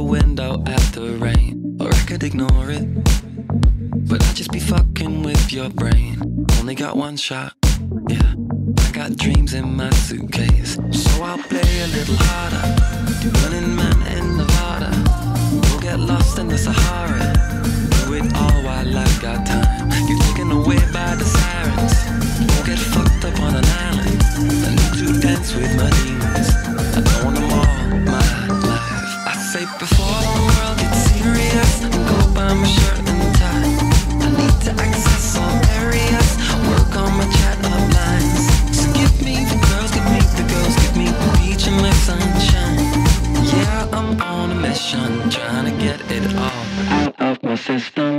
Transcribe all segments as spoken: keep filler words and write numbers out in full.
window at the rain, or I could ignore it, but I'd just be fucking with your brain. Only got one shot, yeah. I got dreams in my suitcase, so I'll play a little harder. Do Running Man in Nevada, we'll get lost in the Sahara. Do it all while I've got time. Get taken away by the sirens, we'll get fucked up on an island. I need to dance with my demons, I don't want them all my life. I say before the world gets serious, go buy my shirt and tie. I need to access all areas, work on my chat up lines. So give me the girls, give me the girls, give me the beach and my sunshine. Yeah, I'm on a mission, trying to get it all out of my system.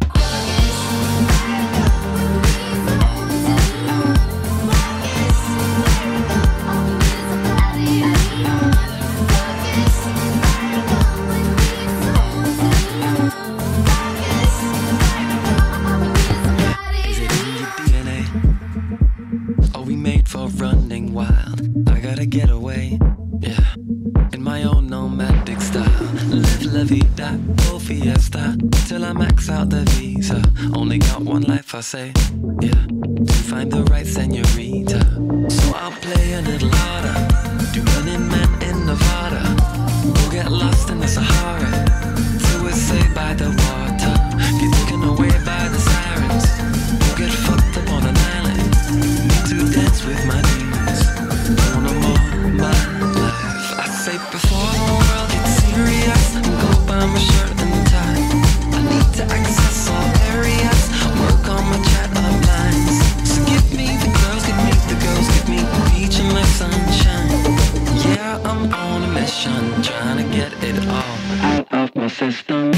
Running wild, I gotta get away, yeah, in my own nomadic style. Live la vida, go fiesta, till I max out the visa. Only got one life, I say, yeah, to find the right senorita. So I'll play a little harder, do Running Man in Nevada. We'll get lost in the Sahara, till we're saved by the water. Get taken away by the sirens, we'll get fucked up on an island. Need to dance with my demons, don't want more my life. I say before the world gets serious, go buy my shirt and tie. I need to access all areas, work on my chat up lines. So give me the girls, give me the girls, give me the beach and my sunshine. Yeah, I'm on a mission, trying to get it all out of my system.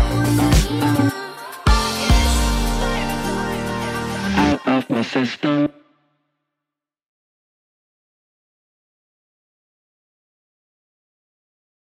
System.